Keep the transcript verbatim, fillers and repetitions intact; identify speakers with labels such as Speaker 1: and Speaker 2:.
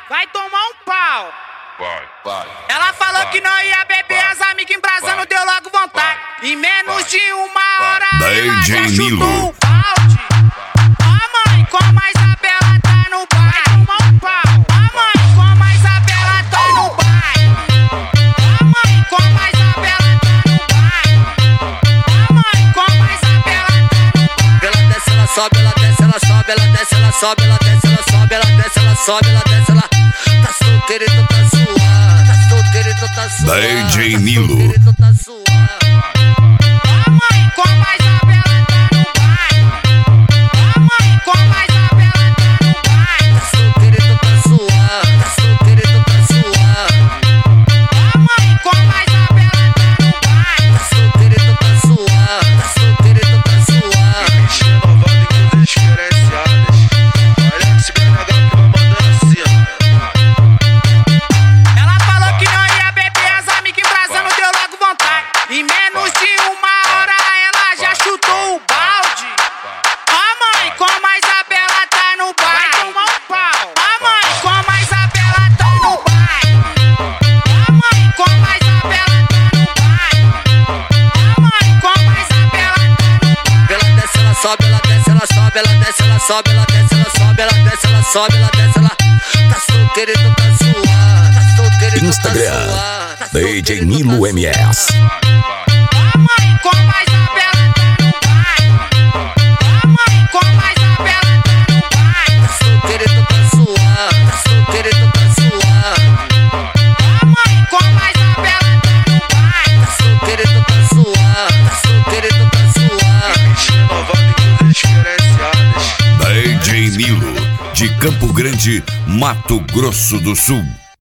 Speaker 1: vai tomar um pau.
Speaker 2: Vai, vai.
Speaker 1: Ela falou
Speaker 2: vai,
Speaker 1: que não ia beber,
Speaker 2: vai,
Speaker 1: as amigas embrasando,
Speaker 2: vai,
Speaker 1: deu logo vontade.
Speaker 2: vai,
Speaker 1: Em menos
Speaker 2: vai,
Speaker 1: de uma
Speaker 2: vai.
Speaker 1: hora
Speaker 3: D
Speaker 1: ela
Speaker 3: J
Speaker 1: já
Speaker 3: Nilo.
Speaker 1: chutou o balde. Ó mãe, como a Isabela tá no baile, vai tomar um pau. Ó mãe, como a Isabela tá no baile. Ó mãe, como a Isabela tá no baile. Ó mãe, como a Isabela tá no baile.
Speaker 4: Ela desce, ela sobe, ela desce, ela sobe, ela desce, ela sobe, ela desce, ela sobe, ela desce, ela sobe, ela desce, ela tá solteira e tu tá suave, tá solteira e tu tá suave,
Speaker 3: D J
Speaker 4: tá
Speaker 3: Nilo.
Speaker 4: solteira e tu tá suave.
Speaker 1: Ó mãe, como a Isabela tá no baile. Ó mãe, como a Isabela tá no baile.
Speaker 4: Tá solteira e tu tá suave, tá solteira e tu tá suave.
Speaker 1: Ó mãe, como a Isabela tá no baile.
Speaker 4: Tá solteira e tu tá suave, tá solteira e tu tá suave.
Speaker 2: Renovado em coisas diferenciadas. Olha esse B N H que vai mandando assim, ó.
Speaker 1: Ela falou que não ia beber, as amigas embrasando, deu logo vontade. Em menos de uma hora ela já chutou o balde. Ó mãe, como a Isabela tá no baile, vai tomar um pau. Ó mãe, como a Isabela tá no baile. Ó mãe, como a Isabela tá no baile. Ó mãe, como a Isabela tá no baile.
Speaker 4: Ela desce, ela sobe, ela desce, ela sobe, ela desce, ela sobe, ela desce, ela sobe, ela desce, ela sobe, ela desce, ela tá solteira e tu tá suave, tá solteira e tu tá
Speaker 3: Instagram,
Speaker 4: suave, tá
Speaker 3: D
Speaker 4: solteira
Speaker 3: J
Speaker 4: e tu tá
Speaker 3: Nilo M S.
Speaker 1: Ó mãe, como a Isabela tá no baile. Ó mãe, como a Isabela tá no baile.
Speaker 4: tá solteira e tu tá suave, tá solteira e tu tá suave.
Speaker 1: Ó mãe, como a Isabela tá no baile.
Speaker 4: Tá solteira e tu tá suave, tá solteira e tu tá suave.
Speaker 2: Renovado em coisas diferenciadas.
Speaker 3: D J Nilo, de Campo Grande, Mato Grosso do Sul.